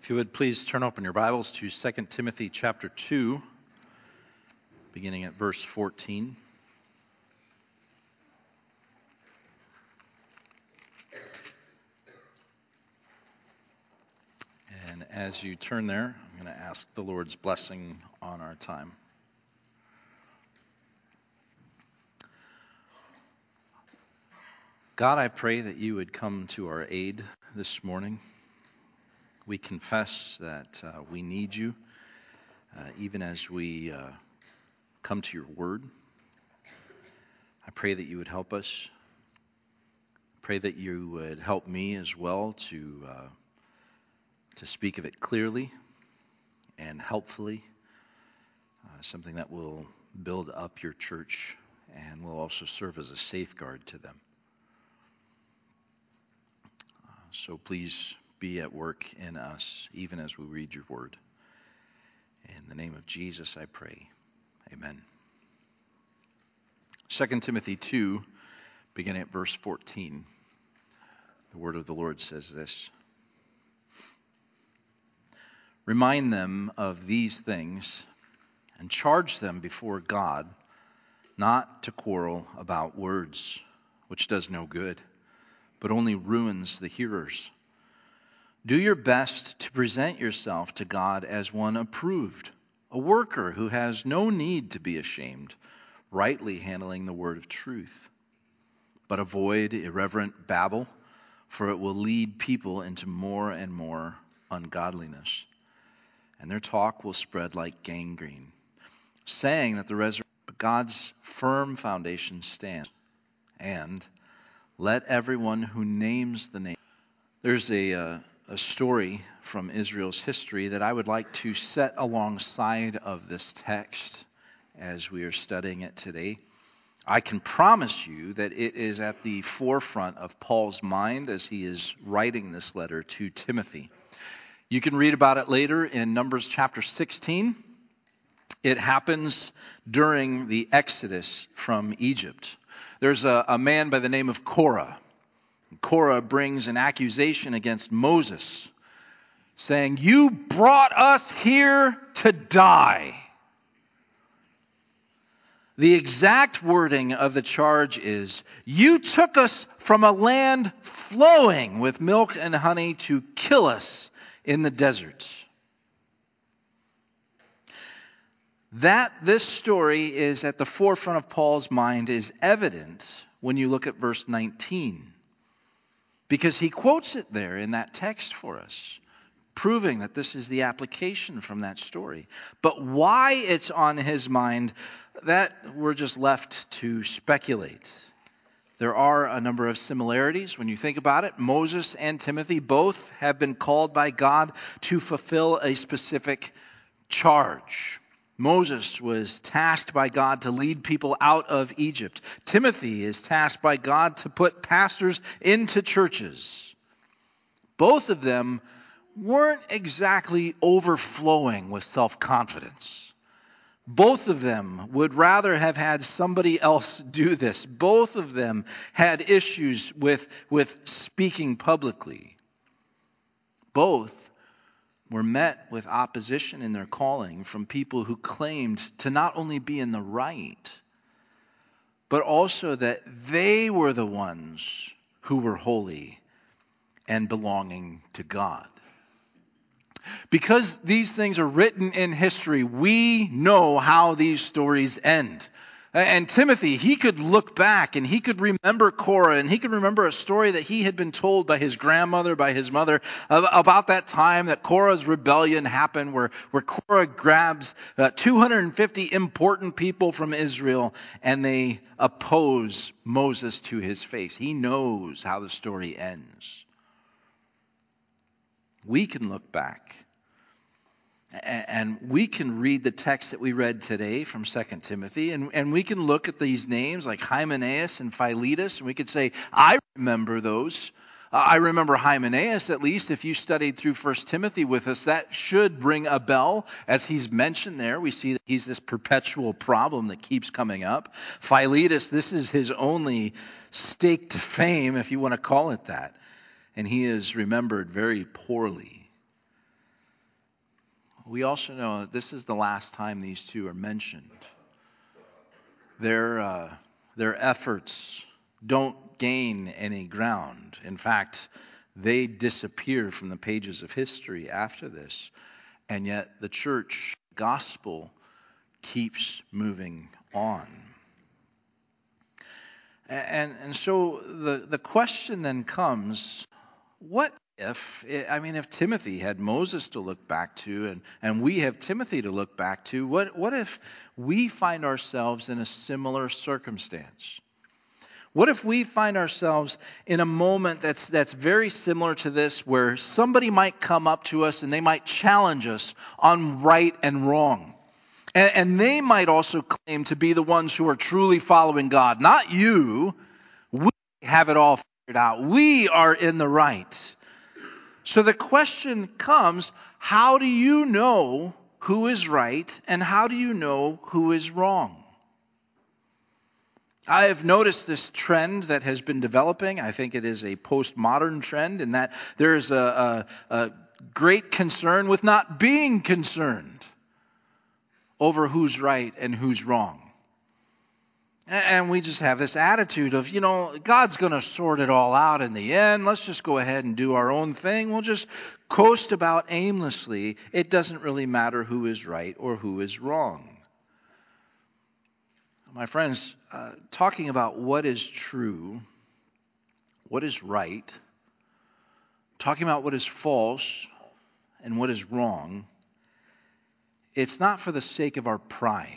If you would please turn open your Bibles to 2 Timothy chapter 2, beginning at verse 14. And as you turn there, I'm going to ask the Lord's blessing on our time. God, I pray that you would come to our aid this morning. We confess that we need you, even as we come to your word. I pray that you would help us. Pray that you would help me as well to speak of it clearly and helpfully, something that will build up your church and will also serve as a safeguard to them. So please be at work in us, even as we read your word. In the name of Jesus, I pray. Amen. 2 Timothy 2, beginning at verse 14. The word of the Lord says this. Remind them of these things and charge them before God not to quarrel about words, which does no good, but only ruins the hearers. Do your best to present yourself to God as one approved, a worker who has no need to be ashamed, rightly handling the word of truth. But avoid irreverent babble, for it will lead people into more and more ungodliness. And their talk will spread like gangrene, saying that the resurrection of God's firm foundation stands. And let everyone who names the name. There's a story from Israel's history that I would like to set alongside of this text as we are studying it today. I can promise you that it is at the forefront of Paul's mind as he is writing this letter to Timothy. You can read about it later in Numbers chapter 16. It happens during the Exodus from Egypt. There's a man by the name of Korah. Korah brings an accusation against Moses, saying, "You brought us here to die." The exact wording of the charge is, "You took us from a land flowing with milk and honey to kill us in the desert." That this story is at the forefront of Paul's mind is evident when you look at verse 19. Because he quotes it there in that text for us, proving that this is the application from that story. But why it's on his mind, that we're just left to speculate. There are a number of similarities when you think about it. Moses and Timothy both have been called by God to fulfill a specific charge. Moses was tasked by God to lead people out of Egypt. Timothy is tasked by God to put pastors into churches. Both of them weren't exactly overflowing with self-confidence. Both of them would rather have had somebody else do this. Both of them had issues with speaking publicly. Both were met with opposition in their calling from people who claimed to not only be in the right, but also that they were the ones who were holy and belonging to God. Because these things are written in history, we know how these stories end. And Timothy, he could look back and he could remember Korah, and he could remember a story that he had been told by his grandmother, by his mother, about that time that Korah's rebellion happened, where Korah grabs 250 important people from Israel and they oppose Moses to his face. He knows how the story ends. We can look back and we can read the text that we read today from 2 Timothy, and we can look at these names like Hymenaeus and Philetus, and we could say, I remember those. I remember Hymenaeus, at least, if you studied through 1 Timothy with us. That should ring a bell. As he's mentioned there, we see that he's this perpetual problem that keeps coming up. Philetus, this is his only stake to fame, if you want to call it that. And he is remembered very poorly. we also know that this is the last time these two are mentioned. Their efforts don't gain any ground. In fact, they disappear from the pages of history after this. And yet the church gospel keeps moving on. And so the question then comes, what if Timothy had Moses to look back to and we have Timothy to look back to, what if we find ourselves in a similar circumstance? What if we find ourselves in a moment that's very similar to this, where somebody might come up to us and they might challenge us on right and wrong? And they might also claim to be the ones who are truly following God. Not you. We have it all figured out. We are in the right. So the question comes, how do you know who is right and how do you know who is wrong? I have noticed this trend that has been developing. I think it is a postmodern trend in that there is a great concern with not being concerned over who's right and who's wrong. And we just have this attitude of, God's going to sort it all out in the end. Let's just go ahead and do our own thing. We'll just coast about aimlessly. It doesn't really matter who is right or who is wrong. My friends, talking about what is true, what is right, talking about what is false and what is wrong, it's not for the sake of our pride.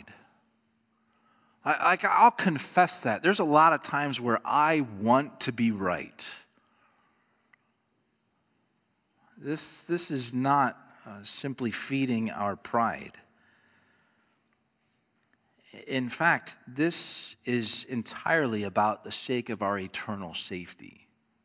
I'll confess that. There's a lot of times where I want to be right. This is not simply feeding our pride. In fact, this is entirely about the sake of our eternal safety.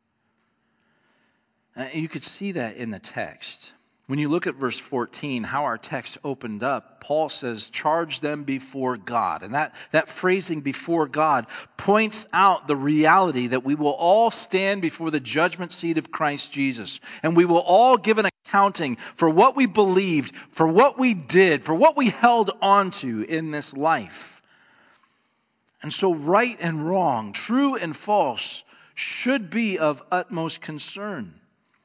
You could see that in the text. When you look at verse 14, how our text opened up, Paul says, charge them before God. And that phrasing, before God, points out the reality that we will all stand before the judgment seat of Christ Jesus. And we will all give an accounting for what we believed, for what we did, for what we held on to in this life. And so right and wrong, true and false, should be of utmost concern.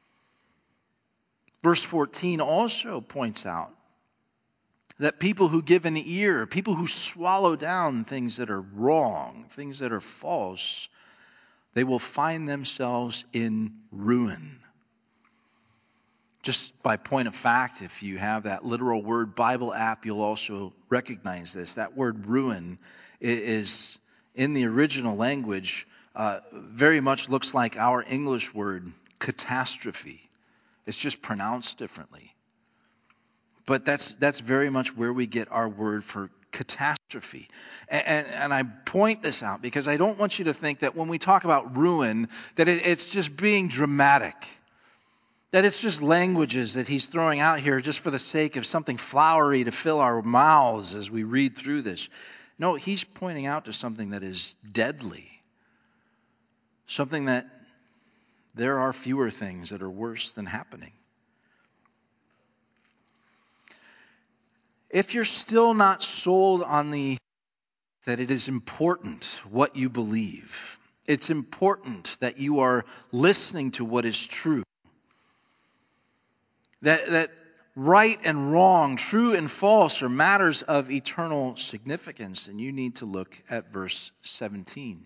Verse 14 also points out that people who give an ear, people who swallow down things that are wrong, things that are false, they will find themselves in ruin. Just by point of fact, if you have that literal word Bible app, you'll also recognize this. That word ruin is, in the original language, very much looks like our English word catastrophe. It's just pronounced differently. But that's very much where we get our word for catastrophe. And I point this out because I don't want you to think that when we talk about ruin, that it's just being dramatic. That it's just languages that he's throwing out here just for the sake of something flowery to fill our mouths as we read through this. No, he's pointing out to something that is deadly. Something that there are fewer things that are worse than happening. If you're still not sold on that it is important what you believe, it's important that you are listening to what is true, that right and wrong, true and false are matters of eternal significance, and you need to look at verse 17.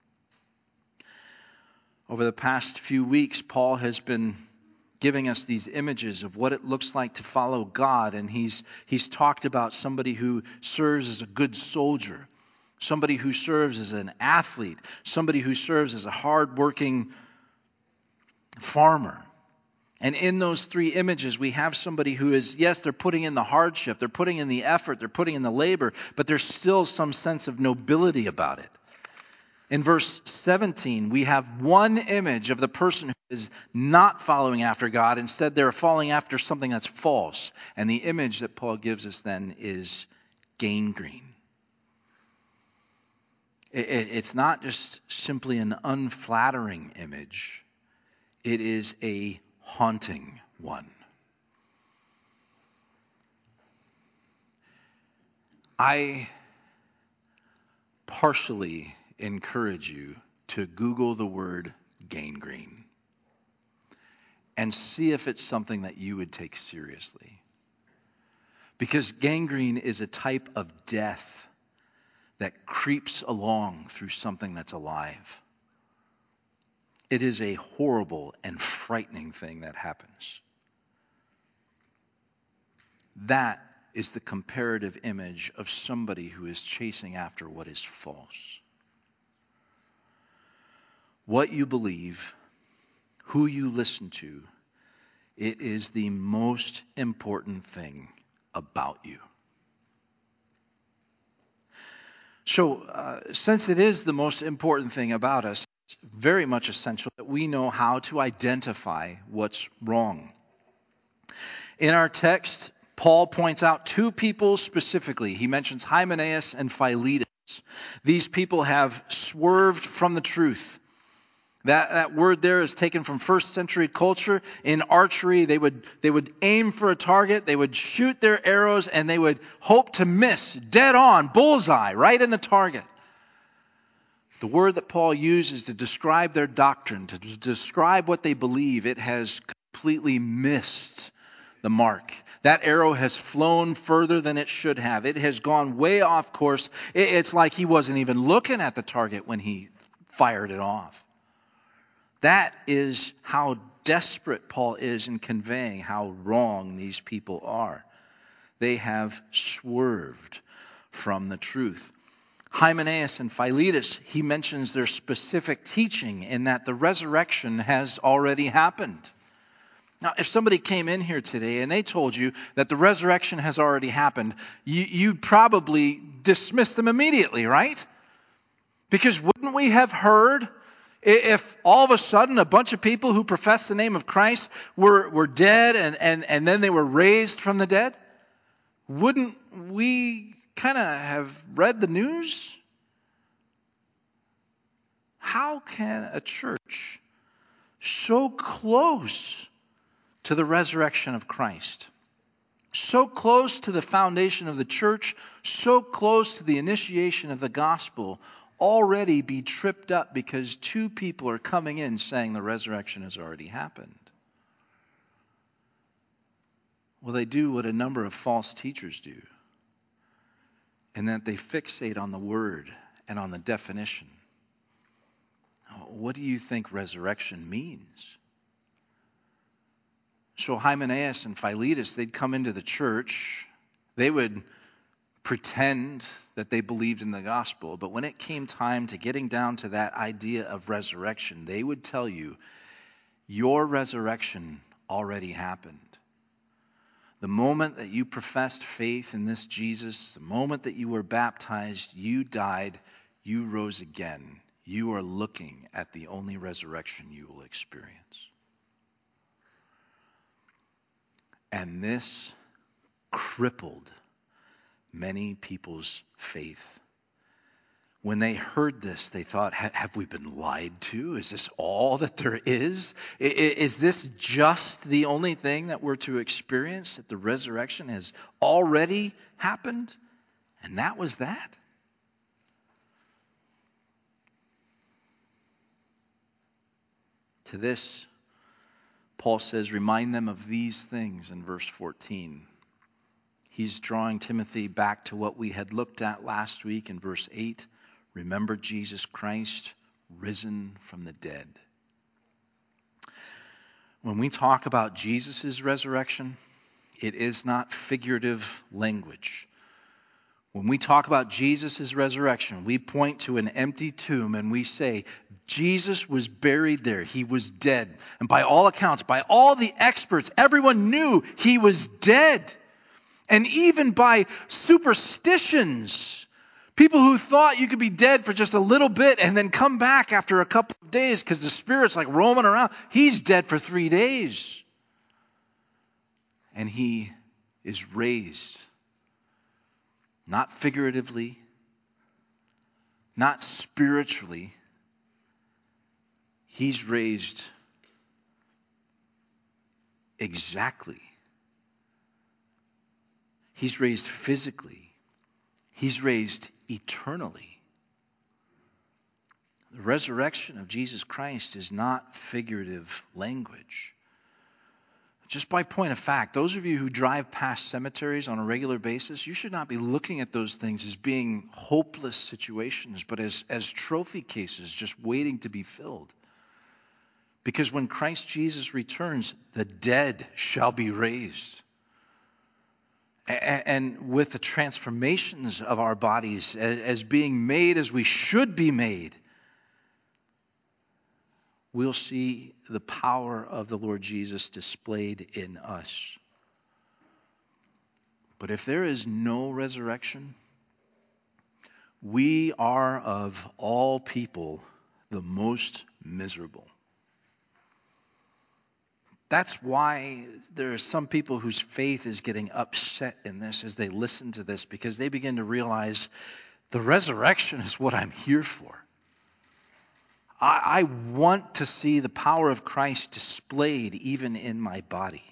Over the past few weeks, Paul has been giving us these images of what it looks like to follow God, and he's talked about somebody who serves as a good soldier, somebody who serves as an athlete, somebody who serves as a hard-working farmer. And in those three images, we have somebody who is, yes, they're putting in the hardship, they're putting in the effort, they're putting in the labor, but there's still some sense of nobility about it. In verse 17, we have one image of the person who is not following after God. Instead, they're following after something that's false. And the image that Paul gives us then is gangrene. It's not just simply an unflattering image. It is a haunting one. I partially encourage you to Google the word gangrene and see if it's something that you would take seriously. Because gangrene is a type of death that creeps along through something that's alive. It is a horrible and frightening thing that happens. That is the comparative image of somebody who is chasing after what is false. What you believe, who you listen to, it is the most important thing about you. So, since it is the most important thing about us, it's very much essential that we know how to identify what's wrong. In our text, Paul points out two people specifically. He mentions Hymenaeus and Philetus. These people have swerved from the truth. That word there is taken from first century culture. In archery, they would aim for a target, they would shoot their arrows, and they would hope to miss, dead on, bullseye, right in the target. The word that Paul uses to describe their doctrine, to describe what they believe, it has completely missed the mark. That arrow has flown further than it should have. It has gone way off course. It's like he wasn't even looking at the target when he fired it off. That is how desperate Paul is in conveying how wrong these people are. They have swerved from the truth. Hymenaeus and Philetus, he mentions their specific teaching in that the resurrection has already happened. Now, if somebody came in here today and they told you that the resurrection has already happened, you'd probably dismiss them immediately, right? Because wouldn't we have heard if all of a sudden a bunch of people who profess the name of Christ were dead and then they were raised from the dead? Wouldn't we kind of have read the news? How can a church so close to the resurrection of Christ, so close to the foundation of the church, so close to the initiation of the gospel, already be tripped up because two people are coming in saying the resurrection has already happened? Well, they do what a number of false teachers do, in that they fixate on the word and on the definition. What do you think resurrection means? So Hymenaeus and Philetus, they'd come into the church. They would pretend that they believed in the gospel, but when it came time to getting down to that idea of resurrection, they would tell you, your resurrection already happened. The moment that you professed faith in this Jesus, the moment that you were baptized, you died, you rose again. You are looking at the only resurrection you will experience. And this crippled many people's faith. When they heard this, they thought, have we been lied to? Is this all that there is? Is this just the only thing that we're to experience, that the resurrection has already happened? And that was that? To this, Paul says, remind them of these things in verse 14. He's drawing Timothy back to what we had looked at last week in verse 8. Remember Jesus Christ, risen from the dead. When we talk about Jesus' resurrection, it is not figurative language. When we talk about Jesus' resurrection, we point to an empty tomb and we say, Jesus was buried there. He was dead. And by all accounts, by all the experts, everyone knew he was dead. And even by superstitions, people who thought you could be dead for just a little bit and then come back after a couple of days because the spirit's like roaming around. He's dead for 3 days. And he is raised. Not figuratively, not spiritually. He's raised exactly. He's raised physically. He's raised eternally. The resurrection of Jesus Christ is not figurative language. Just by point of fact, those of you who drive past cemeteries on a regular basis, you should not be looking at those things as being hopeless situations, but as trophy cases just waiting to be filled. Because when Christ Jesus returns, the dead shall be raised. And with the transformations of our bodies as being made as we should be made, we'll see the power of the Lord Jesus displayed in us. But if there is no resurrection, we are of all people the most miserable. That's why there are some people whose faith is getting upset in this as they listen to this, because they begin to realize the resurrection is what I'm here for. I want to see the power of Christ displayed even in my body.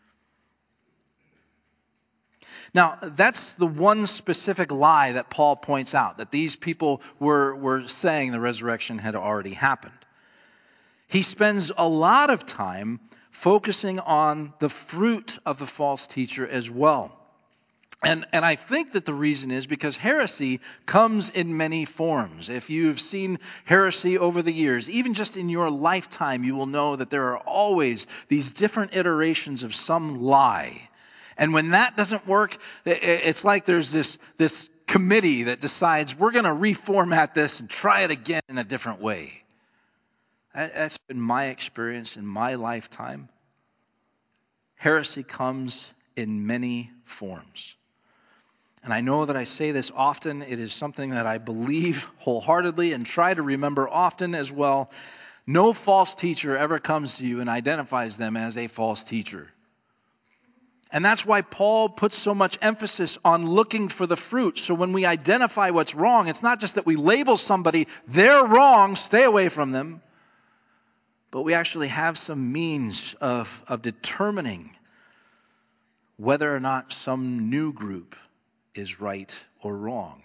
Now, that's the one specific lie that Paul points out, that these people were saying the resurrection had already happened. He spends a lot of time focusing on the fruit of the false teacher as well. And I think that the reason is because heresy comes in many forms. If you've seen heresy over the years, even just in your lifetime, you will know that there are always these different iterations of some lie. And when that doesn't work, it's like there's this committee that decides we're going to reformat this and try it again in a different way. That's been my experience in my lifetime. Heresy comes in many forms. And I know that I say this often. It is something that I believe wholeheartedly and try to remember often as well. No false teacher ever comes to you and identifies them as a false teacher. And that's why Paul puts so much emphasis on looking for the fruit. So when we identify what's wrong, it's not just that we label somebody, they're wrong, stay away from them. But we actually have some means of determining whether or not some new group is right or wrong.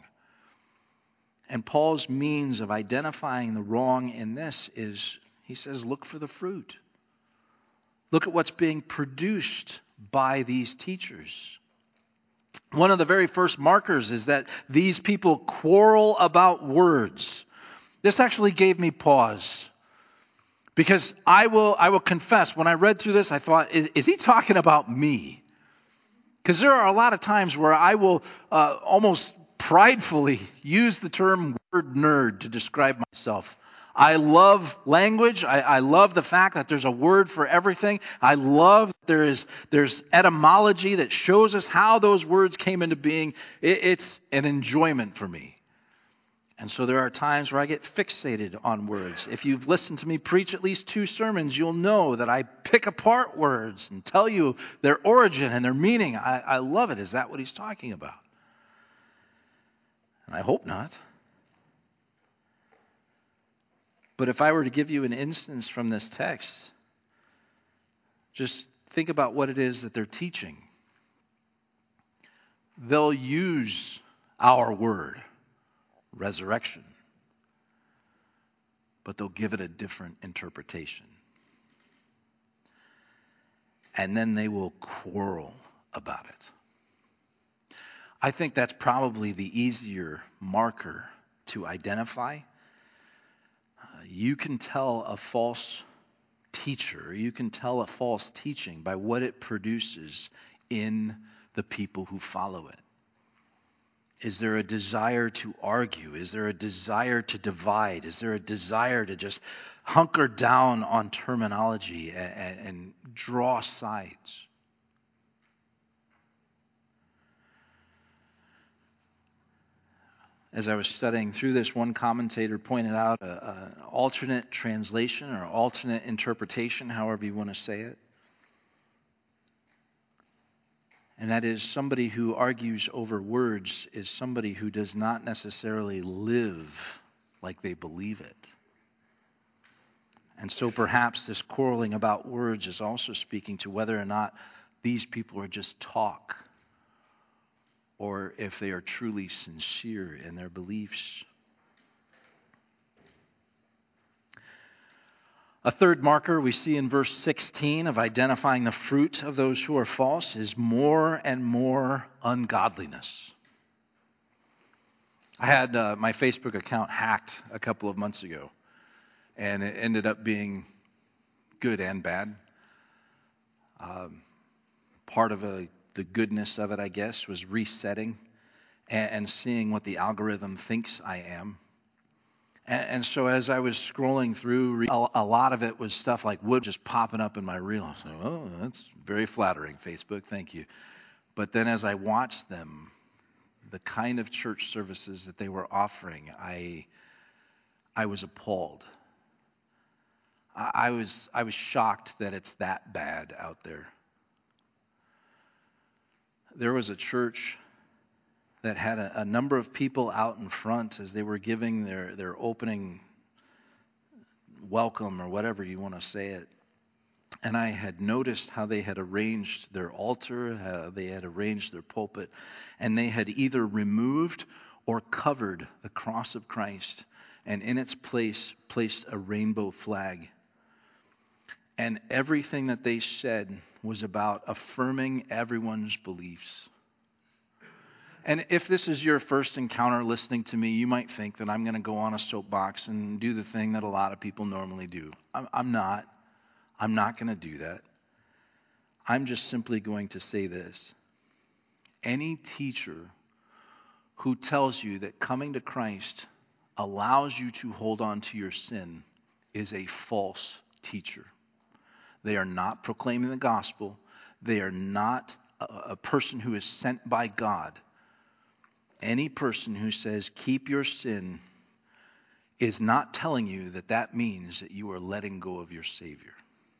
And Paul's means of identifying the wrong in this is, he says, look for the fruit. Look at what's being produced by these teachers. One of the very first markers is that these people quarrel about words. This actually gave me pause. Because I will confess, when I read through this, I thought, is he talking about me? Because there are a lot of times where I will almost pridefully use the term word nerd to describe myself. I love language. I love the fact that there's a word for everything. I love that there's etymology that shows us how those words came into being. It's an enjoyment for me. And so there are times where I get fixated on words. If you've listened to me preach at least 2 sermons, you'll know that I pick apart words and tell you their origin and their meaning. I love it. Is that what he's talking about? And I hope not. But if I were to give you an instance from this text, just think about what it is that they're teaching. They'll use our word, resurrection, but they'll give it a different interpretation. And then they will quarrel about it. I think that's probably the easier marker to identify. You can tell a false teacher, you can tell a false teaching by what it produces in the people who follow it. Is there a desire to argue? Is there a desire to divide? Is there a desire to just hunker down on terminology and draw sides? As I was studying through this, one commentator pointed out an alternate translation or alternate interpretation, however you want to say it. And that is, somebody who argues over words is somebody who does not necessarily live like they believe it. And so perhaps this quarreling about words is also speaking to whether or not these people are just talk or if they are truly sincere in their beliefs. A third marker we see in verse 16 of identifying the fruit of those who are false is more and more ungodliness. I had my Facebook account hacked a couple of months ago, and it ended up being good and bad. Part of the goodness of it, I guess, was resetting and seeing what the algorithm thinks I am. And so as I was scrolling through, a lot of it was stuff like wood just popping up in my reel. I was like, oh, that's very flattering, Facebook, thank you. But then as I watched them, the kind of church services that they were offering, I was appalled. I was shocked that it's that bad out there. There was a church that had a number of people out in front as they were giving their opening welcome, or whatever you want to say it. And I had noticed how they had arranged their altar, how they had arranged their pulpit, and they had either removed or covered the cross of Christ, and in its place placed a rainbow flag. And everything that they said was about affirming everyone's beliefs. And if this is your first encounter listening to me, you might think that I'm going to go on a soapbox and do the thing that a lot of people normally do. I'm not. I'm not going to do that. I'm just simply going to say this. Any teacher who tells you that coming to Christ allows you to hold on to your sin is a false teacher. They are not proclaiming the gospel. They are not a person who is sent by God. Any person who says, keep your sin, is not telling you that that means that you are letting go of your Savior.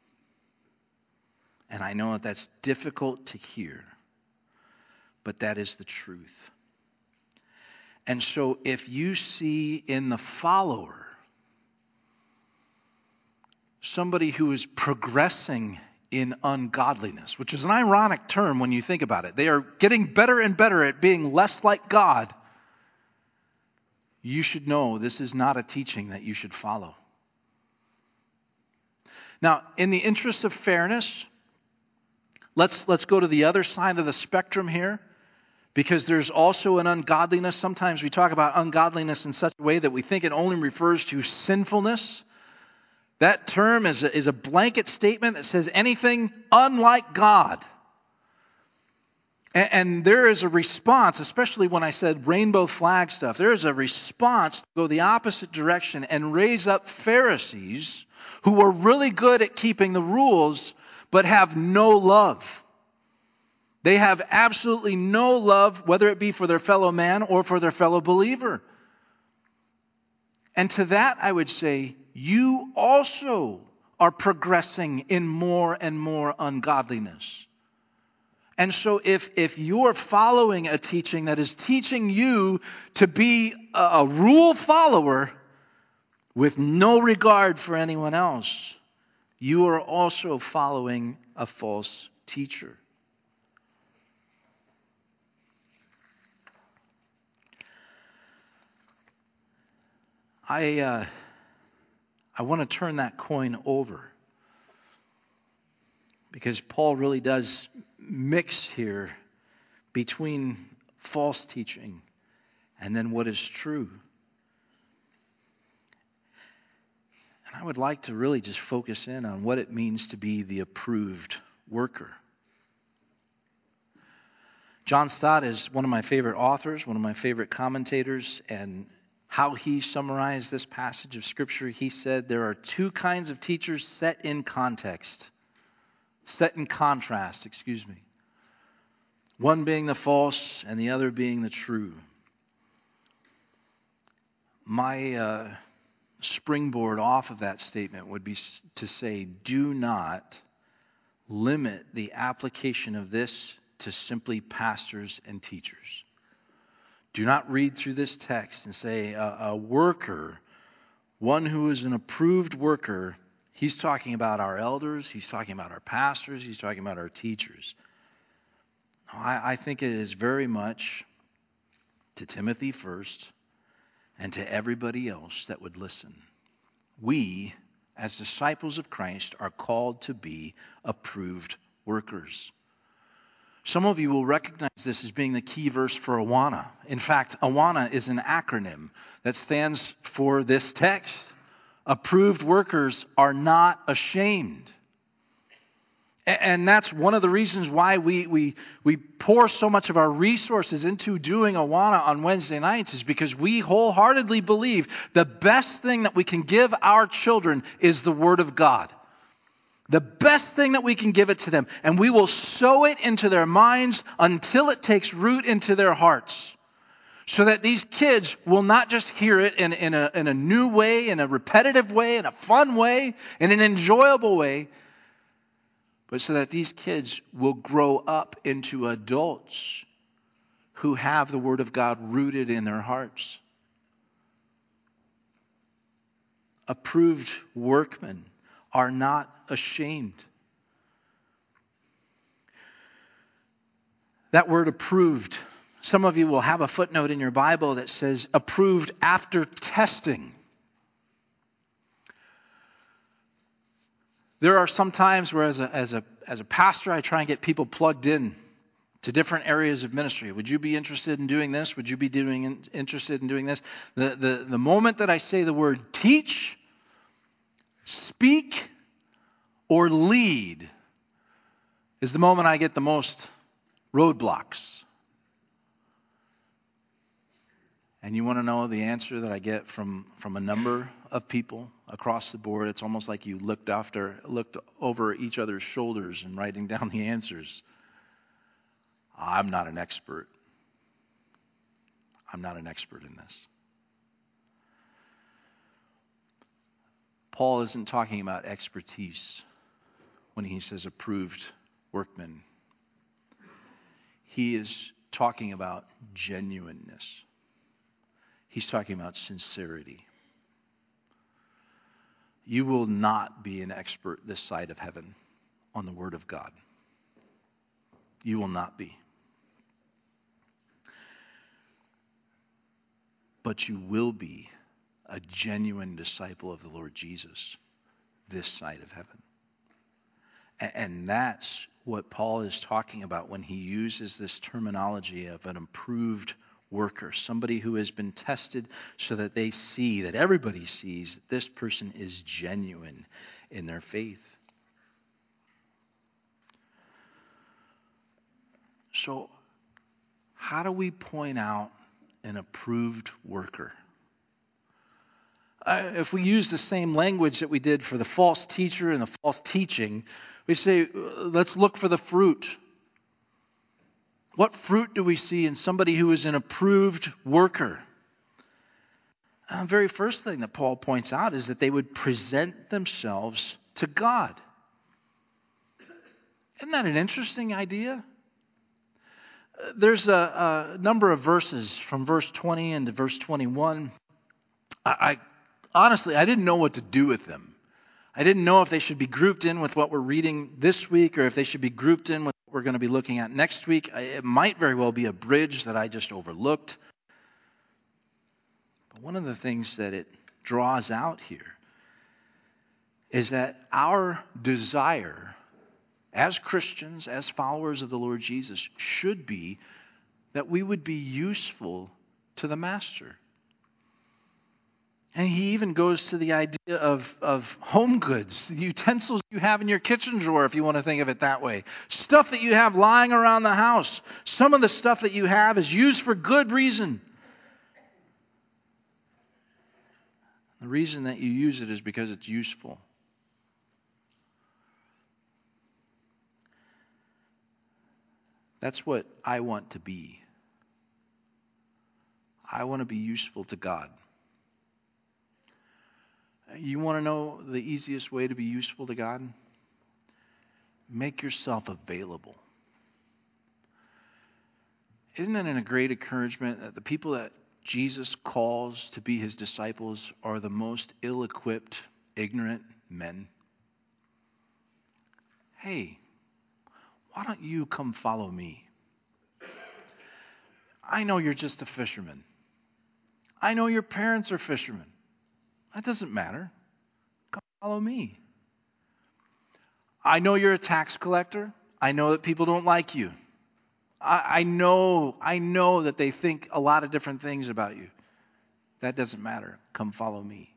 And I know that that's difficult to hear, but that is the truth. And so if you see in the follower somebody who is progressing in ungodliness, which is an ironic term when you think about it. They are getting better and better at being less like God. You should know this is not a teaching that you should follow. Now, in the interest of fairness, let's go to the other side of the spectrum here, because there's also an ungodliness. Sometimes we talk about ungodliness in such a way that we think it only refers to sinfulness. That term is a blanket statement that says anything unlike God. And there is a response, especially when I said rainbow flag stuff, there is a response to go the opposite direction and raise up Pharisees who are really good at keeping the rules but have no love. They have absolutely no love, whether it be for their fellow man or for their fellow believer. And to that I would say, you also are progressing in more and more ungodliness. And so if you're following a teaching that is teaching you to be a rule follower with no regard for anyone else, you are also following a false teacher. I want to turn that coin over, because Paul really does mix here between false teaching and then what is true. And I would like to really just focus in on what it means to be the approved worker. John Stott is one of my favorite authors, one of my favorite commentators, and how he summarized this passage of Scripture, he said there are two kinds of teachers set in contrast. One being the false and the other being the true. My springboard off of that statement would be to say, do not limit the application of this to simply pastors and teachers. Do not read through this text and say a worker, one who is an approved worker, he's talking about our elders, he's talking about our pastors, he's talking about our teachers. I think it is very much to Timothy first and to everybody else that would listen. We, as disciples of Christ, are called to be approved workers. Some of you will recognize this as being the key verse for Awana. In fact, Awana is an acronym that stands for this text. Approved workers are not ashamed. And that's one of the reasons why we pour so much of our resources into doing Awana on Wednesday nights, is because we wholeheartedly believe the best thing that we can give our children is the Word of God. The best thing that we can give it to them. And we will sow it into their minds until it takes root into their hearts. So that these kids will not just hear it in a new way, in a repetitive way, in a fun way, in an enjoyable way, but so that these kids will grow up into adults who have the Word of God rooted in their hearts. Approved workmen are not ashamed. That word approved, some of you will have a footnote in your Bible that says approved after testing. There are some times where as a pastor, I try and get people plugged in to different areas of ministry. Would you be interested in doing this? Would you be interested in doing this? The moment that I say the word teach, speak, or lead is the moment I get the most roadblocks. And you want to know the answer that I get from a number of people across the board? It's almost like you looked over each other's shoulders and writing down the answers. I'm not an expert. I'm not an expert in this. Paul isn't talking about expertise when he says approved workmen. He is talking about genuineness. He's talking about sincerity. You will not be an expert this side of heaven on the Word of God. You will not be. But you will be a genuine disciple of the Lord Jesus this side of heaven. And that's what Paul is talking about when he uses this terminology of an approved worker, somebody who has been tested so that they see, that everybody sees that this person is genuine in their faith. So, how do we point out an approved worker? If we use the same language that we did for the false teacher and the false teaching, we say, let's look for the fruit. What fruit do we see in somebody who is an approved worker? The very first thing that Paul points out is that they would present themselves to God. Isn't that an interesting idea? There's a number of verses from verse 20 into verse 21. I honestly didn't know what to do with them. I didn't know if they should be grouped in with what we're reading this week or if they should be grouped in with what we're going to be looking at next week. It might very well be a bridge that I just overlooked. But one of the things that it draws out here is that our desire as Christians, as followers of the Lord Jesus, should be that we would be useful to the Master. And he even goes to the idea of home goods, the utensils you have in your kitchen drawer, if you want to think of it that way. Stuff that you have lying around the house. Some of the stuff that you have is used for good reason. The reason that you use it is because it's useful. That's what I want to be. I want to be useful to God. You want to know the easiest way to be useful to God? Make yourself available. Isn't it a great encouragement that the people that Jesus calls to be his disciples are the most ill-equipped, ignorant men? Hey, why don't you come follow me? I know you're just a fisherman. I know your parents are fishermen. That doesn't matter. Come follow me. I know you're a tax collector. I know that people don't like you. I know that they think a lot of different things about you. That doesn't matter. Come follow me.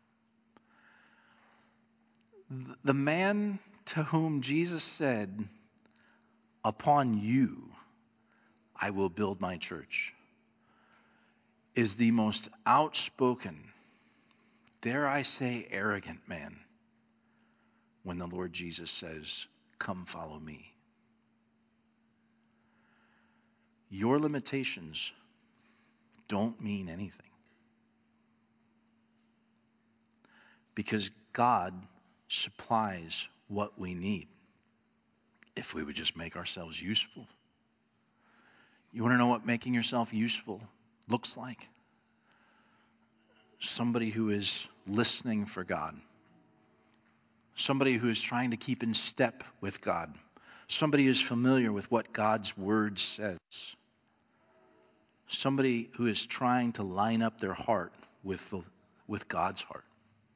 The man to whom Jesus said, upon you I will build my church, is the most outspoken, dare I say arrogant man when the Lord Jesus says, come follow me. Your limitations don't mean anything. Because God supplies what we need if we would just make ourselves useful. You want to know what making yourself useful looks like? Somebody who is listening for God. Somebody who is trying to keep in step with God. Somebody who is familiar with what God's word says. Somebody who is trying to line up their heart with God's heart.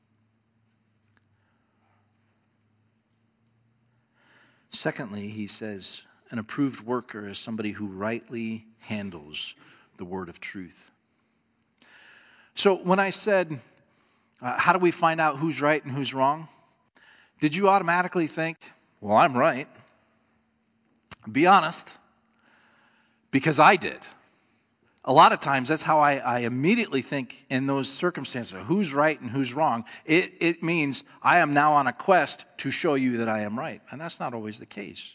Secondly, he says, an approved worker is somebody who rightly handles the word of truth. So when I said, how do we find out who's right and who's wrong? Did you automatically think, well, I'm right? Be honest, because I did. A lot of times that's how I immediately think in those circumstances. Who's right and who's wrong? It means I am now on a quest to show you that I am right. And that's not always the case.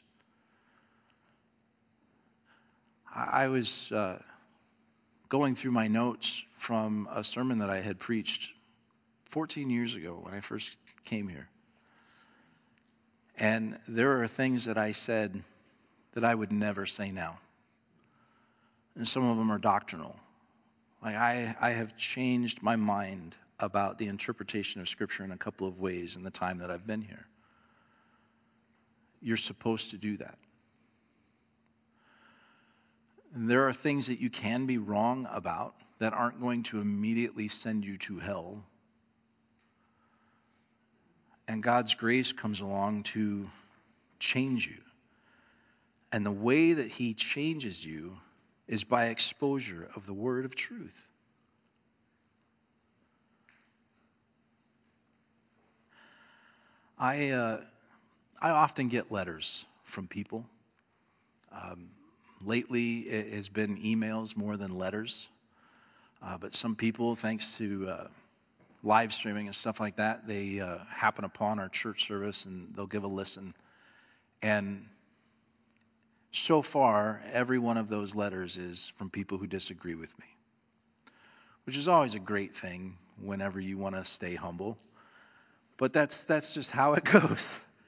I was going through my notes from a sermon that I had preached 14 years ago when I first came here. And there are things that I said that I would never say now. And some of them are doctrinal. Like I have changed my mind about the interpretation of Scripture in a couple of ways in the time that I've been here. You're supposed to do that. And there are things that you can be wrong about that aren't going to immediately send you to hell. And God's grace comes along to change you. And the way that He changes you is by exposure of the word of truth. I often get letters from people. Lately, it has been emails more than letters. But some people, thanks to live streaming and stuff like that, they happen upon our church service and they'll give a listen. And so far, every one of those letters is from people who disagree with me, which is always a great thing whenever you want to stay humble. But that's just how it goes.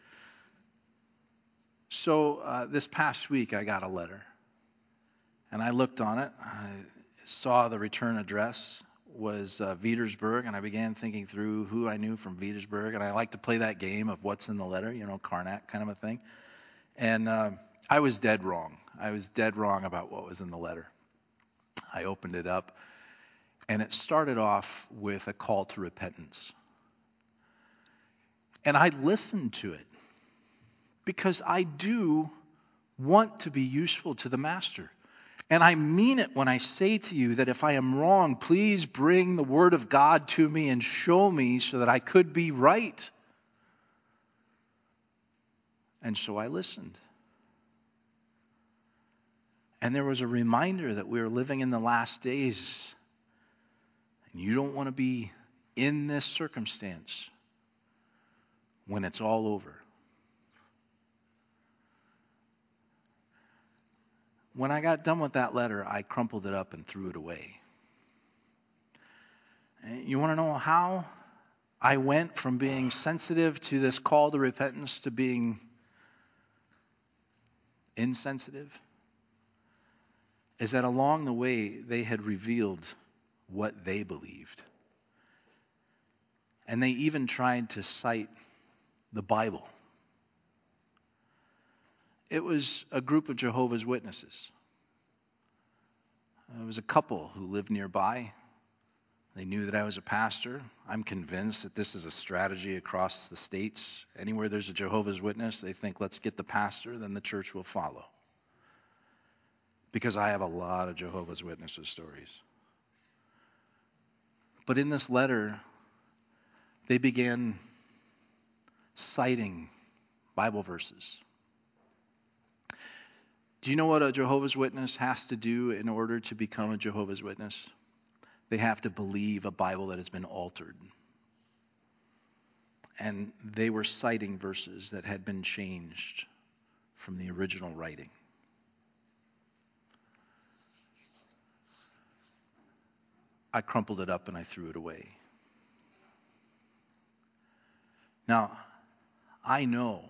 So this past week, I got a letter. And I looked on it. I saw the return address was Vietersburg, and I began thinking through who I knew from Vietersburg. And I like to play that game of what's in the letter, Karnak kind of a thing. And I was dead wrong. I was dead wrong about what was in the letter. I opened it up, and it started off with a call to repentance. And I listened to it because I do want to be useful to the Master. And I mean it when I say to you that if I am wrong, please bring the Word of God to me and show me so that I could be right. And so I listened. And there was a reminder that we are living in the last days. And you don't want to be in this circumstance when it's all over. When I got done with that letter, I crumpled it up and threw it away. And you want to know how I went from being sensitive to this call to repentance to being insensitive? Is that along the way, they had revealed what they believed. And they even tried to cite the Bible. It was a group of Jehovah's Witnesses. There was a couple who lived nearby. They knew that I was a pastor. I'm convinced that this is a strategy across the states. Anywhere there's a Jehovah's Witness, they think, let's get the pastor, then the church will follow. Because I have a lot of Jehovah's Witnesses stories. But in this letter, they began citing Bible verses. Do you know what a Jehovah's Witness has to do in order to become a Jehovah's Witness? They have to believe a Bible that has been altered. And they were citing verses that had been changed from the original writing. I crumpled it up and I threw it away. Now, I know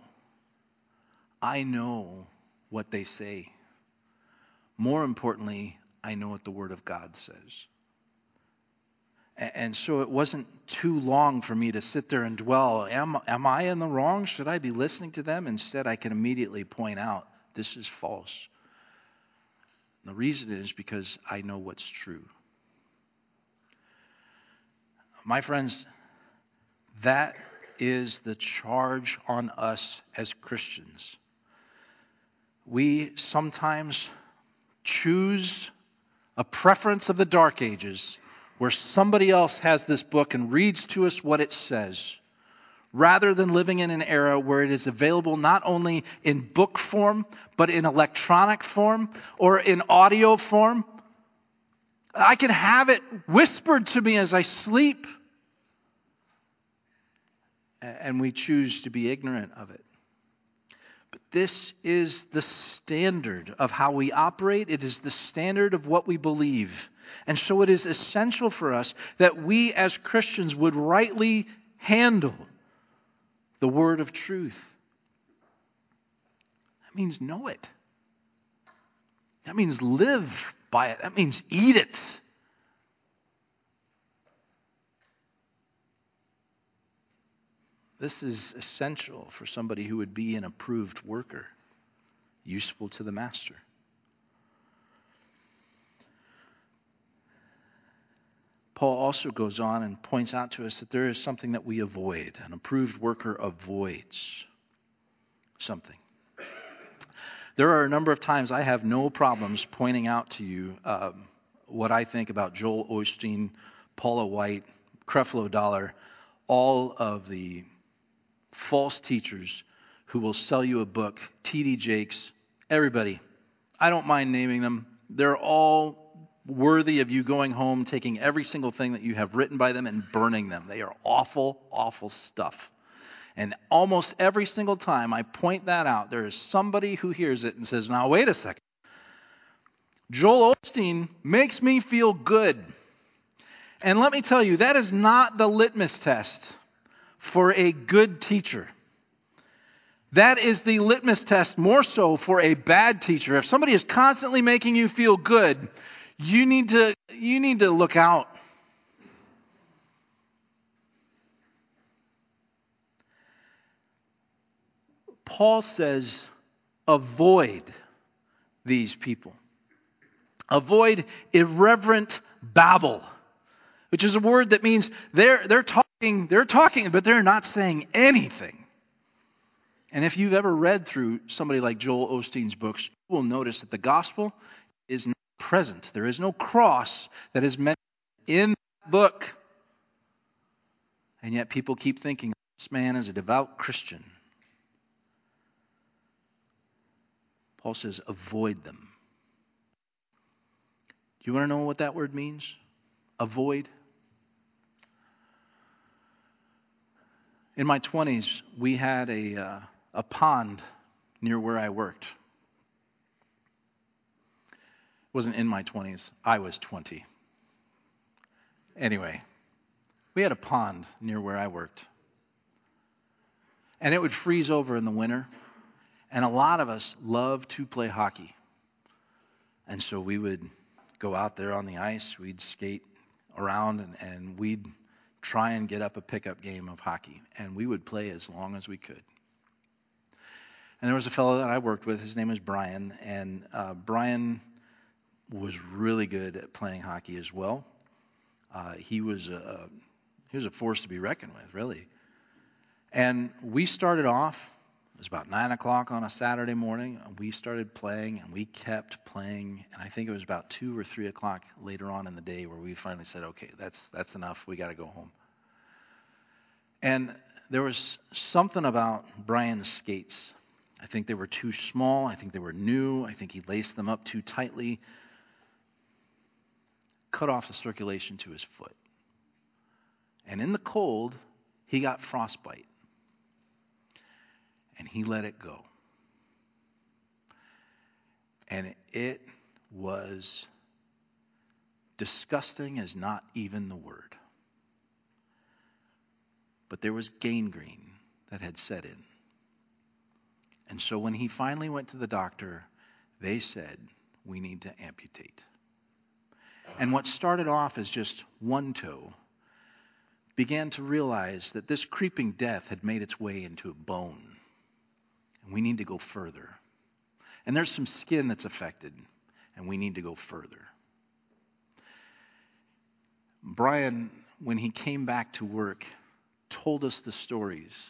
what they say. More importantly, I know what the Word of God says. And so it wasn't too long for me to sit there and dwell. Am I in the wrong? Should I be listening to them? Instead, I can immediately point out, this is false. And the reason is because I know what's true. My friends, that is the charge on us as Christians. We sometimes choose a preference of the Dark Ages where somebody else has this book and reads to us what it says, rather than living in an era where it is available not only in book form, but in electronic form or in audio form. I can have it whispered to me as I sleep. And we choose to be ignorant of it. But this is the standard of how we operate. It is the standard of what we believe. And so it is essential for us that we as Christians would rightly handle the word of truth. That means know it. That means live by it. That means eat it. This is essential for somebody who would be an approved worker, useful to the master. Paul also goes on and points out to us that there is something that we avoid. An approved worker avoids something. There are a number of times I have no problems pointing out to you what I think about Joel Osteen, Paula White, Creflo Dollar, all of the false teachers who will sell you a book, T.D. Jakes, everybody. I don't mind naming them. They're all worthy of you going home, taking every single thing that you have written by them and burning them. They are awful, awful stuff. And almost every single time I point that out, there is somebody who hears it and says, now wait a second. Joel Osteen makes me feel good. And let me tell you, that is not the litmus test for a good teacher. That is the litmus test more so for a bad teacher. If somebody is constantly making you feel good, you need to look out. Paul says, avoid these people. Avoid irreverent babble, which is a word that means they're talking, but they're not saying anything. And if you've ever read through somebody like Joel Osteen's books, you will notice that the gospel is not present. There is no cross that is mentioned in that book. And yet people keep thinking, this man is a devout Christian. Paul says, avoid them. Do you want to know what that word means? Avoid. In my 20s, we had a pond near where I worked. It wasn't in my 20s. I was 20. Anyway, we had a pond near where I worked. And it would freeze over in the winter. And a lot of us loved to play hockey. And so we would go out there on the ice. We'd skate around and we'd try and get up a pickup game of hockey. And we would play as long as we could. And there was a fellow that I worked with. His name was Brian. And Brian was really good at playing hockey as well. He was a force to be reckoned with, really. And we started off, it was about 9 o'clock on a Saturday morning, and we started playing, and we kept playing, and I think it was about 2 or 3 o'clock later on in the day where we finally said, okay, that's enough, we got to go home. And there was something about Brian's skates. I think they were too small, I think they were new, I think he laced them up too tightly, cut off the circulation to his foot. And in the cold, he got frostbite. And he let it go. And it was disgusting is not even the word. But there was gangrene that had set in. And so when he finally went to the doctor, they said, we need to amputate. And what started off as just one toe began to realize that this creeping death had made its way into a bone. And we need to go further. And there's some skin that's affected, and we need to go further. Brian, when he came back to work, told us the stories.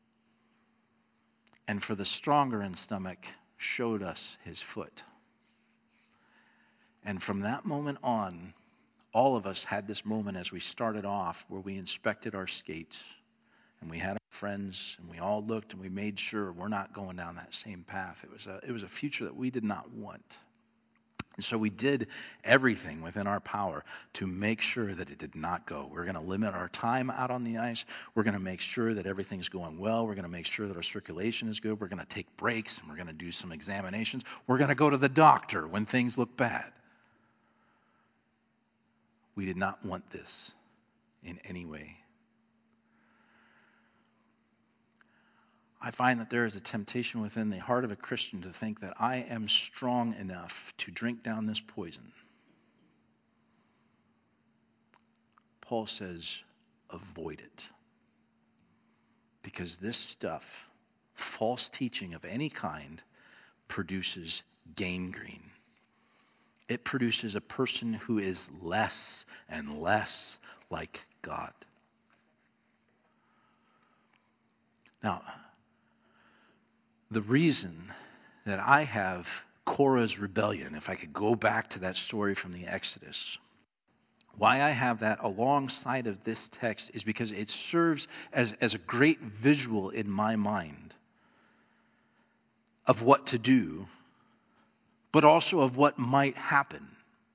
And for the stronger in stomach, showed us his foot. And from that moment on, all of us had this moment as we started off where we inspected our skates. And we had our friends, and we all looked, and we made sure we're not going down that same path. It was a future that we did not want. And so we did everything within our power to make sure that it did not go. We're going to limit our time out on the ice. We're going to make sure that everything's going well. We're going to make sure that our circulation is good. We're going to take breaks, and we're going to do some examinations. We're going to go to the doctor when things look bad. We did not want this in any way. I find that there is a temptation within the heart of a Christian to think that I am strong enough to drink down this poison. Paul says, avoid it. Because this stuff, false teaching of any kind, produces gangrene. It produces a person who is less and less like God. Now, the reason that I have Korah's rebellion, if I could go back to that story from the Exodus, why I have that alongside of this text is because it serves as a great visual in my mind of what to do, but also of what might happen.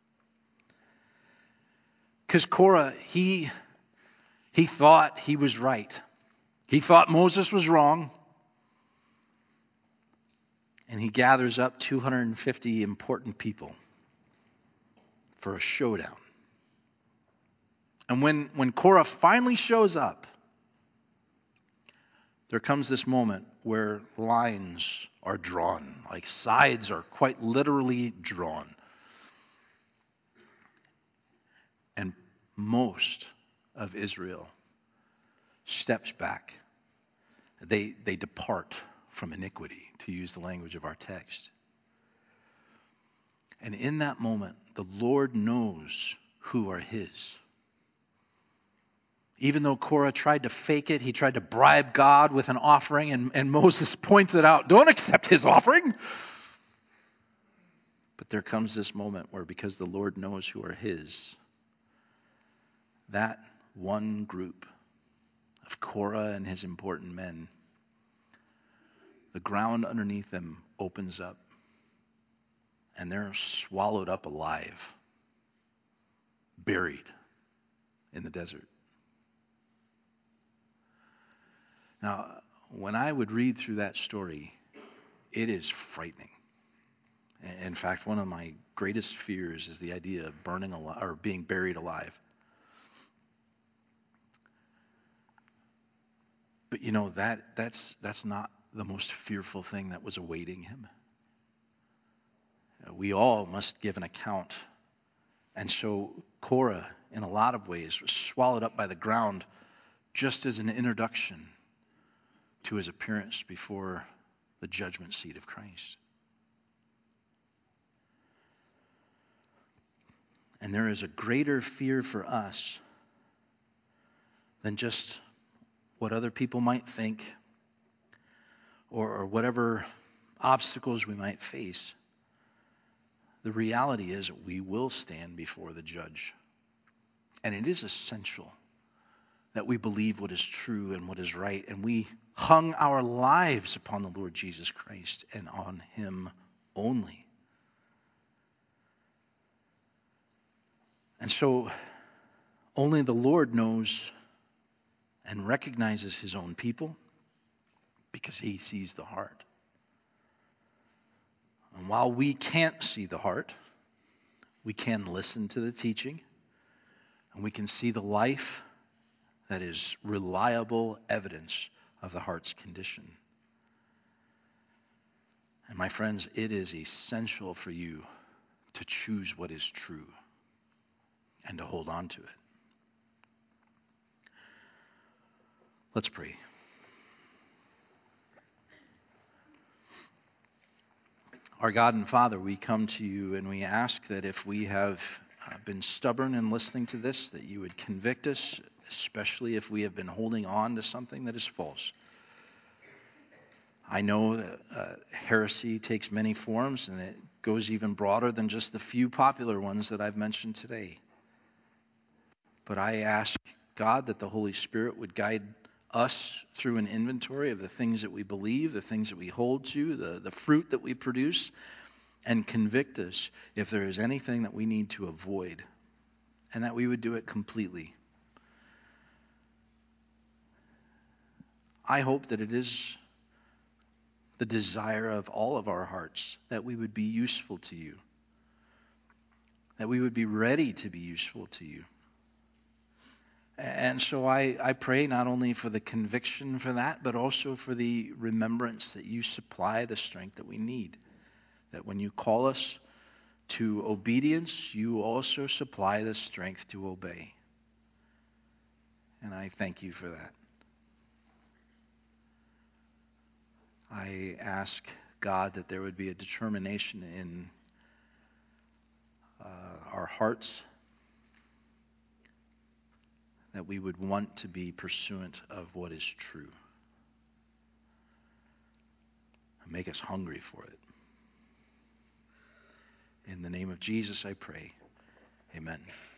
Because Korah, he thought he was right. He thought Moses was wrong. And he gathers up 250 important people for a showdown. And when Korah finally shows up, there comes this moment where lines are drawn, like sides are quite literally drawn. And most of Israel steps back. They depart from iniquity, to use the language of our text. And in that moment, the Lord knows who are his. Even though Korah tried to fake it, he tried to bribe God with an offering, and Moses points it out, don't accept his offering. But there comes this moment where, because the Lord knows who are his, that one group of Korah and his important men, the ground underneath them opens up, and they're swallowed up alive, buried in the desert. Now, when I would read through that story, it is frightening. In fact, one of my greatest fears is the idea of burning alive or being buried alive. But you know, that's not the most fearful thing that was awaiting him. We all must give an account. And so Korah, in a lot of ways, was swallowed up by the ground just as an introduction to his appearance before the judgment seat of Christ. And there is a greater fear for us than just what other people might think or whatever obstacles we might face. The reality is we will stand before the judge. And it is essential that we believe what is true and what is right, and we hung our lives upon the Lord Jesus Christ and on him only. And so only the Lord knows and recognizes his own people because he sees the heart. And while we can't see the heart, we can listen to the teaching, and we can see the life that is reliable evidence of the heart's condition. And my friends, it is essential for you to choose what is true and to hold on to it. Let's pray. Our God and Father, we come to you and we ask that if we have been stubborn in listening to this, that you would convict us, especially if we have been holding on to something that is false. I know that heresy takes many forms, and it goes even broader than just the few popular ones that I've mentioned today. But I ask, God, that the Holy Spirit would guide us through an inventory of the things that we believe, the things that we hold to, the fruit that we produce, and convict us if there is anything that we need to avoid, and that we would do it completely. I hope that it is the desire of all of our hearts that we would be useful to you, that we would be ready to be useful to you. And so I pray not only for the conviction for that, but also for the remembrance that you supply the strength that we need. That when you call us to obedience, you also supply the strength to obey. And I thank you for that. I ask, God, that there would be a determination in our hearts, that we would want to be pursuant of what is true. And make us hungry for it. In the name of Jesus, I pray. Amen.